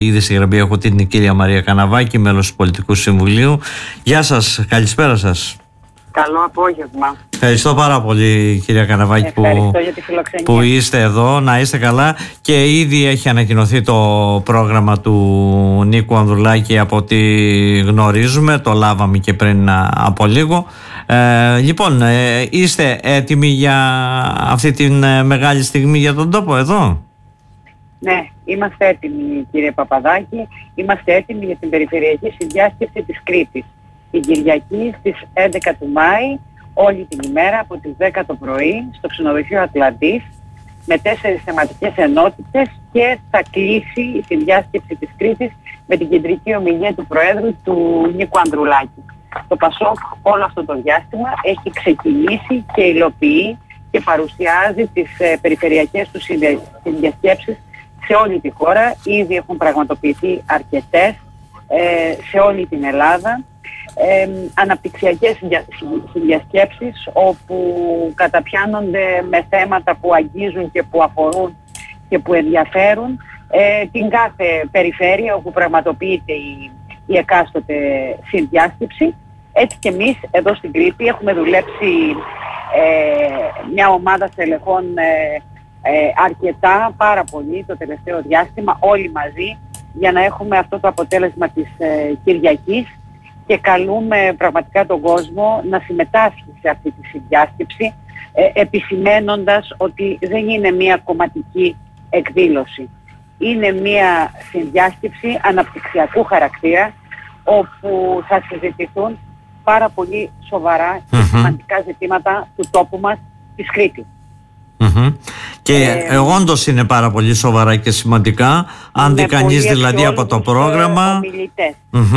Ήδη στη γραμμή έχω την κυρία Μαρία Καναβάκη, μέλος του Πολιτικού Συμβουλίου. Γεια σας, καλησπέρα σας. Καλό απόγευμα. Ευχαριστώ πάρα πολύ, κυρία Καναβάκη, που είστε εδώ. Να είστε καλά. Και ήδη έχει ανακοινωθεί το πρόγραμμα του Νίκου Ανδρουλάκη από ό,τι γνωρίζουμε. Το λάβαμε και πριν από λίγο. Λοιπόν, είστε έτοιμοι για αυτή την μεγάλη στιγμή για τον τόπο εδώ? Ναι, είμαστε έτοιμοι, κύριε Παπαδάκη. Είμαστε έτοιμοι για την περιφερειακή συνδιάσκεψη της Κρήτης. Την Κυριακή στις 11 του Μάη, όλη την ημέρα από τις 10 το πρωί, στο ξενοδοχείο Ατλαντής, με 4 θεματικές ενότητες, και θα κλείσει η συνδιάσκεψη της Κρήτης με την κεντρική ομιλία του Προέδρου, του Νίκου Ανδρουλάκη. Το ΠΑΣΟΚ όλο αυτό το διάστημα έχει ξεκινήσει και υλοποιεί και παρουσιάζει τις περιφερειακές του συνδιασκέψεις σε όλη τη χώρα. Ήδη έχουν πραγματοποιηθεί αρκετές σε όλη την Ελλάδα. Αναπτυξιακές συνδιασκέψεις όπου καταπιάνονται με θέματα που αγγίζουν και που αφορούν και που ενδιαφέρουν την κάθε περιφέρεια όπου πραγματοποιείται η εκάστοτε συνδιάσκεψη. Έτσι και εμείς εδώ στην Κρήτη έχουμε δουλέψει μια ομάδα στελεχών αρκετά, πάρα πολύ το τελευταίο διάστημα, όλοι μαζί, για να έχουμε αυτό το αποτέλεσμα της Κυριακής, και καλούμε πραγματικά τον κόσμο να συμμετάσχει σε αυτή τη συνδιάσκεψη, επισημένοντας ότι δεν είναι μια κομματική εκδήλωση. Είναι μια συνδιάσκεψη αναπτυξιακού χαρακτήρα, όπου θα συζητηθούν πάρα πολύ σοβαρά και σημαντικά ζητήματα του τόπου μας, της Κρήτης. Και όντως είναι πάρα πολύ σοβαρά και σημαντικά. Αν δει κανείς δηλαδή από το πρόγραμμα. Ομιλητές.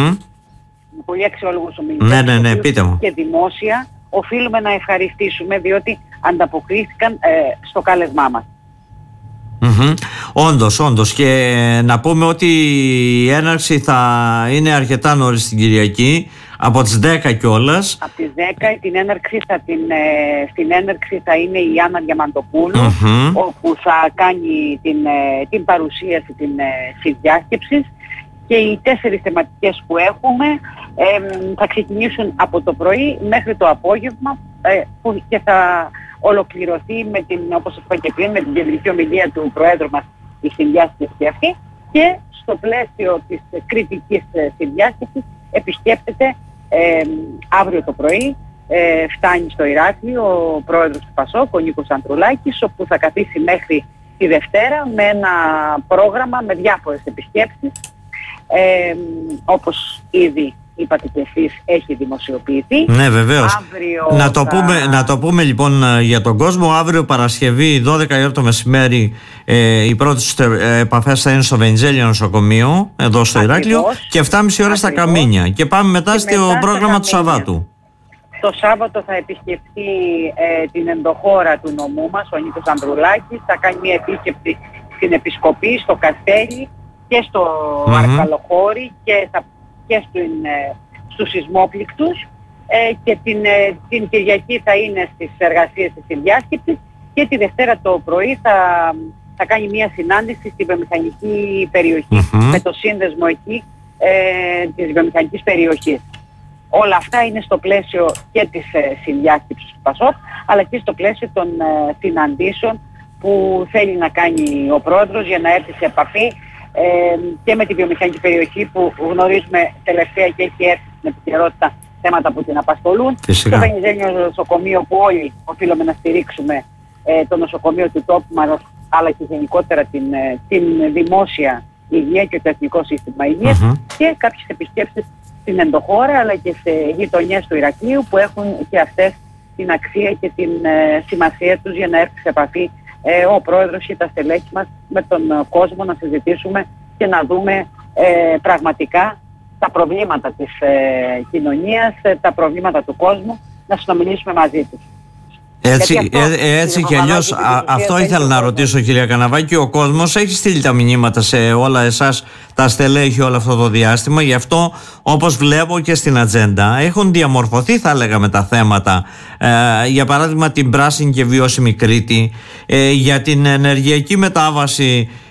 Πολύ αξιόλογους ομιλητές. Ναι, πείτε μου. Και δημόσια οφείλουμε να ευχαριστήσουμε, διότι ανταποκρίθηκαν στο κάλεσμά μας. Όντως, και να πούμε ότι η έναρξη θα είναι αρκετά νωρίς την Κυριακή, από τις 10 κιόλας. Από τις 10 στην έναρξη θα είναι η Άννα Διαμαντοπούλου, όπου θα κάνει την παρουσίαση της συνδιάσκεψης, και οι 4 θεματικές που έχουμε θα ξεκινήσουν από το πρωί μέχρι το απόγευμα, και θα ολοκληρωθεί με την, όπως είπα και πριν, με την κεντρική ομιλία του Προέδρου μας η συνδιάσκεψη αυτή. Και στο πλαίσιο της κριτικής συνδιάσκεψης επισκέπτεται αύριο το πρωί, φτάνει στο Ηράκλειο ο Πρόεδρος του ΠΑΣΟΚ, ο Νίκος Ανδρουλάκης, όπου θα καθίσει μέχρι τη Δευτέρα με ένα πρόγραμμα με διάφορες επισκέψεις, όπως ήδη είπατε και εσείς, έχει δημοσιοποιηθεί. Ναι, βεβαίως. Να το πούμε λοιπόν για τον κόσμο. Αύριο Παρασκευή 12 η ώρα το μεσημέρι οι πρώτες επαφές θα είναι στο Βενιζέλιο νοσοκομείο εδώ στο Ηράκλειο, και 7,5 ώρα στα Καμίνια, και πάμε μετά στο πρόγραμμα του Σαββάτου. Το Σάββατο θα επισκεφτεί την ενδοχώρα του νομού μας ο Νίκος Ανδρουλάκης, θα κάνει μια επίσκεψη στην Επισκοπή, στο Καστέλι και στο Αρκαλοχώρι και στους σεισμόπληκτους, και την Κυριακή θα είναι στις εργασίες της συνδιάσκεψης, και τη Δευτέρα το πρωί θα κάνει μια συνάντηση στη βιομηχανική περιοχή με το σύνδεσμο εκεί της βιομηχανικής περιοχής. Όλα αυτά είναι στο πλαίσιο και της συνδιάσκεψης του ΠΑΣΟΚ, αλλά και στο πλαίσιο των συναντήσεων που θέλει να κάνει ο Πρόεδρος για να έρθει σε επαφή και με τη βιομηχανική περιοχή, που γνωρίζουμε τελευταία και έχει έρθει στην επικαιρότητα θέματα που την απασχολούν. Το Βενιζέλιο νοσοκομείο, που όλοι οφείλουμε να στηρίξουμε το νοσοκομείο του τόπου μας, αλλά και γενικότερα την δημόσια υγεία και το εθνικό σύστημα υγείας, και κάποιες επισκέψεις στην ενδοχώρα αλλά και σε γειτονιές του Ηρακλείου, που έχουν και αυτές την αξία και την σημασία τους για να έρθει σε επαφή ο Πρόεδρος και τα στελέχη μας με τον κόσμο, να συζητήσουμε και να δούμε πραγματικά τα προβλήματα της κοινωνίας, τα προβλήματα του κόσμου, να συνομιλήσουμε μαζί τους. Έτσι κι αλλιώς, αυτό ήθελα να ρωτήσω, κυρία Καναβάκη. Ο κόσμος έχει στείλει τα μηνύματα σε όλα εσάς τα στελέχη όλο αυτό το διάστημα. Γι' αυτό, όπως βλέπω και στην ατζέντα, έχουν διαμορφωθεί, θα λέγαμε, τα θέματα. Για παράδειγμα, την πράσινη και βιώσιμη Κρήτη, για την ενεργειακή μετάβαση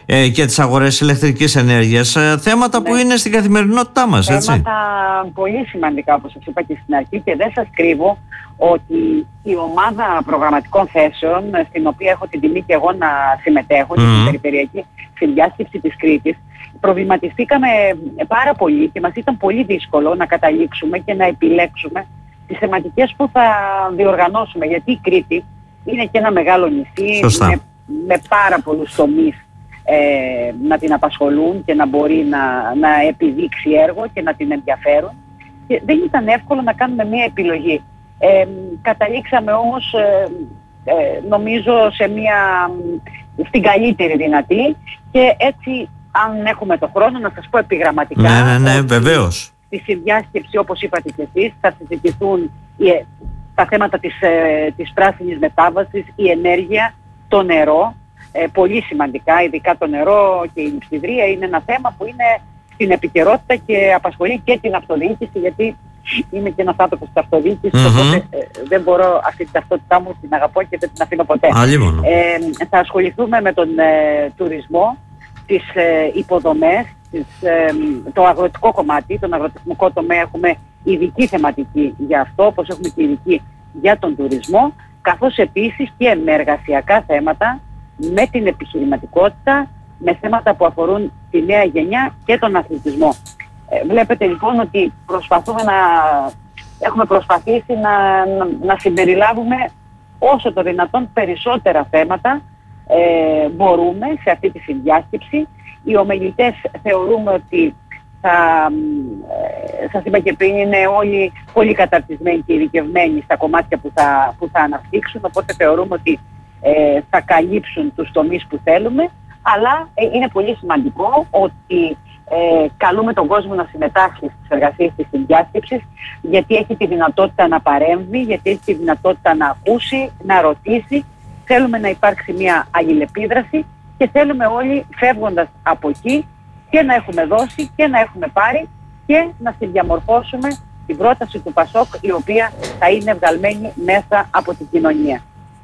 και τις αγορές ηλεκτρικής ενέργειας. Θέματα που είναι στην καθημερινότητά μας, έτσι. Θέματα πολύ σημαντικά, όπως σας είπα και στην αρχή, και δεν σας κρύβω ότι η ομάδα προγραμματικών θέσεων, στην οποία έχω την τιμή και εγώ να συμμετέχω, στην περιφερειακή συνδιάσκεψη της Κρήτης, προβληματιστήκαμε πάρα πολύ και μας ήταν πολύ δύσκολο να καταλήξουμε και να επιλέξουμε τις θεματικές που θα διοργανώσουμε, γιατί η Κρήτη είναι και ένα μεγάλο νησί με πάρα πολλούς τομείς να την απασχολούν και να μπορεί να επιδείξει έργο και να την ενδιαφέρουν, και δεν ήταν εύκολο να κάνουμε μία επιλογή. Καταλήξαμε όμως νομίζω στην καλύτερη δυνατή, και έτσι, αν έχουμε το χρόνο, να σας πω επιγραμματικά. Ναι, βεβαίως. Στη συνδιάσκεψη, όπως είπατε και εσείς, θα συζητηθούν τα θέματα της πράσινης μετάβασης, η ενέργεια, το νερό, πολύ σημαντικά, ειδικά το νερό και η λειψιδρία είναι ένα θέμα που είναι στην επικαιρότητα και απασχολεί και την αυτοδιοίκηση, γιατί είμαι και ένας άνθρωπος της αυτοδιοίκησης, οπότε δεν μπορώ αυτή την ταυτότητά μου, την αγαπώ και δεν την αφήνω ποτέ. Θα ασχοληθούμε με τον τουρισμό, τις υποδομές, το αγροτικό κομμάτι, τον αγροτικό τομέα έχουμε ειδική θεματική για αυτό, όπως έχουμε και ειδική για τον τουρισμό, καθώς επίσης και με εργασιακά θέματα, με την επιχειρηματικότητα, με θέματα που αφορούν τη νέα γενιά και τον αθλητισμό. Βλέπετε λοιπόν ότι έχουμε προσπαθήσει να συμπεριλάβουμε όσο το δυνατόν περισσότερα θέματα μπορούμε σε αυτή τη συνδιάσκεψη. Οι ομιλητές θεωρούμε ότι σας είπα και πριν, είναι όλοι πολύ καταρτισμένοι και ειδικευμένοι στα κομμάτια που θα αναπτύξουν, οπότε θεωρούμε ότι θα καλύψουν τους τομείς που θέλουμε, αλλά είναι πολύ σημαντικό ότι καλούμε τον κόσμο να συμμετάσχει στις εργασίες της συνδιάσκεψης, γιατί έχει τη δυνατότητα να παρέμβει, γιατί έχει τη δυνατότητα να ακούσει, να ρωτήσει. Θέλουμε να υπάρξει μια αλληλεπίδραση και θέλουμε όλοι, φεύγοντας από εκεί, και να έχουμε δώσει και να έχουμε πάρει και να συνδιαμορφώσουμε την πρόταση του ΠΑΣΟΚ, η οποία θα είναι βγαλμένη μέσα από την κοινωνία.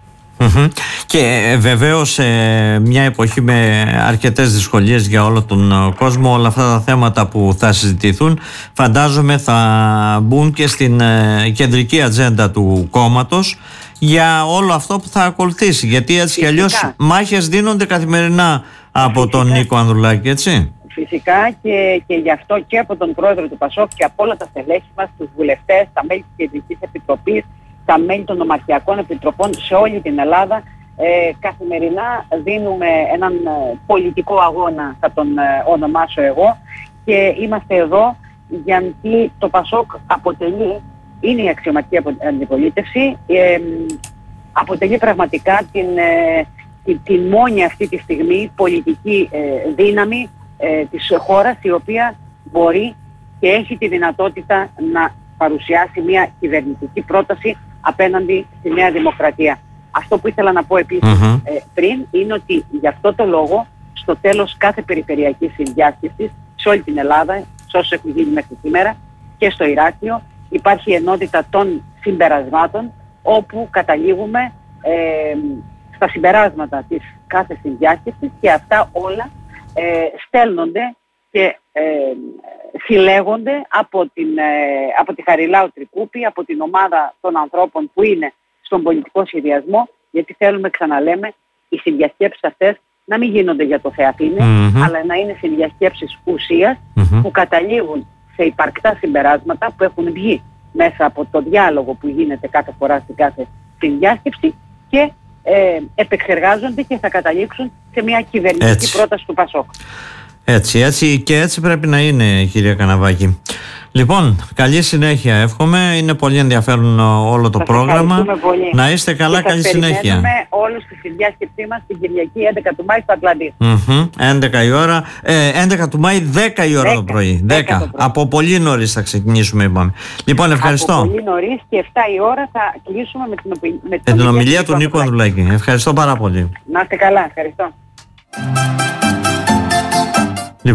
Και βεβαίως μια εποχή με αρκετές δυσκολίες για όλο τον κόσμο, όλα αυτά τα θέματα που θα συζητηθούν φαντάζομαι θα μπουν και στην κεντρική ατζέντα του κόμματος για όλο αυτό που θα ακολουθήσει, γιατί έτσι κι αλλιώς μάχες δίνονται καθημερινά από τον Νίκο Ανδρουλάκη, έτσι. Φυσικά, και γι' αυτό και από τον πρόεδρο του ΠΑΣΟΚ και από όλα τα στελέχη μας, τους βουλευτές, τα μέλη της Κεντρικής Επιτροπής, τα μέλη των Ομαρχιακών Επιτροπών σε όλη την Ελλάδα, καθημερινά δίνουμε έναν πολιτικό αγώνα, θα τον ονομάσω εγώ, και είμαστε εδώ γιατί το ΠΑΣΟΚ είναι η αξιωματική αντιπολίτευση, αποτελεί πραγματικά την μόνη αυτή τη στιγμή πολιτική δύναμη της χώρας, η οποία μπορεί και έχει τη δυνατότητα να παρουσιάσει μια κυβερνητική πρόταση απέναντι στη Νέα Δημοκρατία. Αυτό που ήθελα να πω επίσης πριν είναι ότι γι' αυτό το λόγο στο τέλος κάθε περιφερειακής συνδιάσκεψης σε όλη την Ελλάδα, σε όσους έχουν γίνει μέχρι σήμερα, και στο Ηράκλειο υπάρχει ενότητα των συμπερασμάτων, όπου καταλήγουμε στα συμπεράσματα της κάθε συνδιάσκεψης, και αυτά όλα στέλνονται και συλλέγονται από τη Χαριλάου Τρικούπη, από την ομάδα των ανθρώπων που είναι στον πολιτικό σχεδιασμό, γιατί θέλουμε, ξαναλέμε, οι συνδιασκέψεις αυτές να μην γίνονται για το Θεαθήνε, αλλά να είναι συνδιασκέψεις ουσίας που καταλήγουν σε υπαρκτά συμπεράσματα που έχουν βγει μέσα από το διάλογο που γίνεται κάθε φορά στην κάθε συνδιάσκεψη και επεξεργάζονται και θα καταλήξουν σε μια κυβερνητική πρόταση του ΠΑΣΟΚ. Έτσι και έτσι πρέπει να είναι, κυρία Καναβάκη. Λοιπόν, καλή συνέχεια εύχομαι. Είναι πολύ ενδιαφέρον όλο το πρόγραμμα. Να είστε καλά, καλή συνέχεια. Περιμένουμε όλους στη συνδιάσκεψή μας την Κυριακή 11 του Μάη στο Ατλαντή. 11 η ώρα, 11 του Μάη, 10 η ώρα το πρωί. 10. Από πολύ νωρίς θα ξεκινήσουμε, είπαμε. Λοιπόν, ευχαριστώ. Από πολύ νωρίς, και 7 η ώρα θα κλείσουμε με την ομιλία του Νίκου Ανδρουλάκη. Ευχαριστώ πάρα πολύ. Να είστε καλά, ευχαριστώ.